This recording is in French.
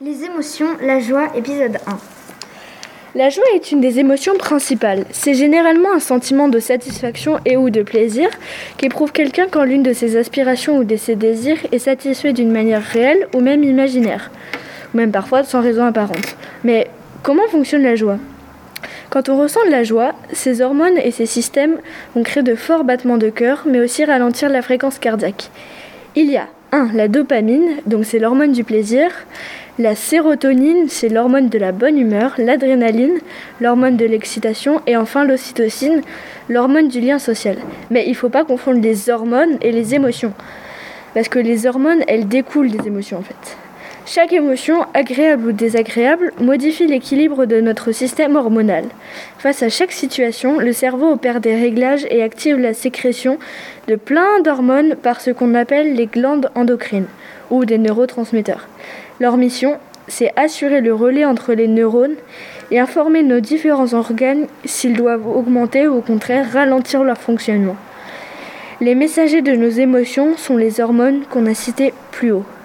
Les émotions, la joie, épisode 1. La joie est une des émotions principales. C'est généralement un sentiment de satisfaction et ou de plaisir qu'éprouve quelqu'un quand l'une de ses aspirations ou de ses désirs est satisfait d'une manière réelle ou même imaginaire, ou même parfois sans raison apparente. Mais comment fonctionne la joie ? Quand on ressent de la joie, ces hormones et ces systèmes vont créer de forts battements de cœur, mais aussi ralentir la fréquence cardiaque. Il y a 1. La dopamine, donc c'est l'hormone du plaisir. La sérotonine, c'est l'hormone de la bonne humeur. L'adrénaline, l'hormone de l'excitation. Et enfin l'ocytocine, l'hormone du lien social. Mais il ne faut pas confondre les hormones et les émotions. Parce que les hormones, elles découlent des émotions en fait. Chaque émotion, agréable ou désagréable, modifie l'équilibre de notre système hormonal. Face à chaque situation, le cerveau opère des réglages et active la sécrétion de plein d'hormones par ce qu'on appelle les glandes endocrines, ou des neurotransmetteurs. Leur mission, c'est assurer le relais entre les neurones et informer nos différents organes s'ils doivent augmenter ou au contraire ralentir leur fonctionnement. Les messagers de nos émotions sont les hormones qu'on a citées plus haut.